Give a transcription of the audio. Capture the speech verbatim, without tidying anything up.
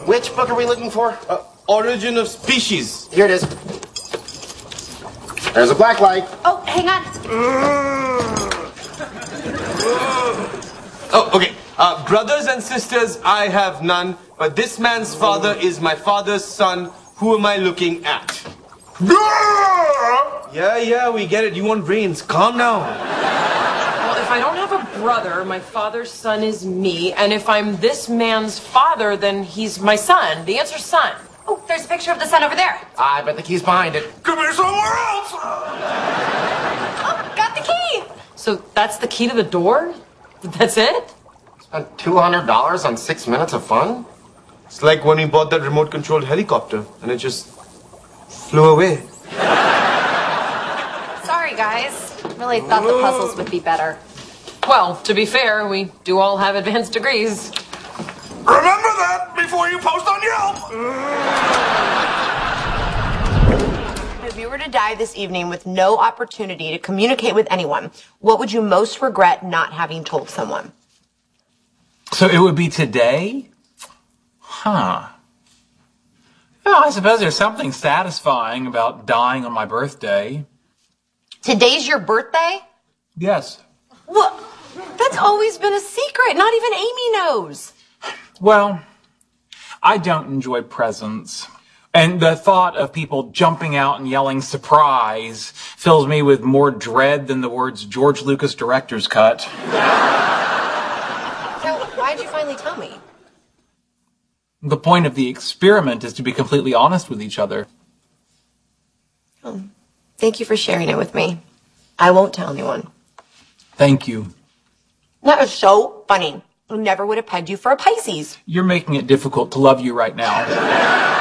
Which book are we looking for? Uh, Origin of Species. Here it is. There's a black light. Oh, hang on. Oh, okay. Uh, brothers and sisters, I have none, but this man's father is my father's son. Who am I looking at? Yeah, yeah, we get it. You want brains. Calm down. Well, if I don't have a brother, my father's son is me, and if I'm this man's father, then he's my son. The answer's son. Oh, there's a picture of the sun over there. I bet the key's behind it. Could be somewhere else. Oh, got the key. So that's the key to the door? That's it? Spent two hundred dollars on six minutes of fun? It's like when we bought that remote-controlled helicopter, and it just flew away. Sorry, guys. Really thought the puzzles would be better. Well, to be fair, we do all have advanced degrees. Remember that before you post on Yelp! If you were to die this evening with no opportunity to communicate with anyone, what would you most regret not having told someone? So it would be today? Huh. Well, I suppose there's something satisfying about dying on my birthday. Today's your birthday? Yes. What? That's always been a secret. Not even Amy knows. Well, I don't enjoy presents. And the thought of people jumping out and yelling surprise fills me with more dread than the words George Lucas director's cut. So why'd you finally tell me? The point of the experiment is to be completely honest with each other. Oh, thank you for sharing it with me. I won't tell anyone. Thank you. That was so funny. I never would have pegged you for a Pisces. You're making it difficult to love you right now.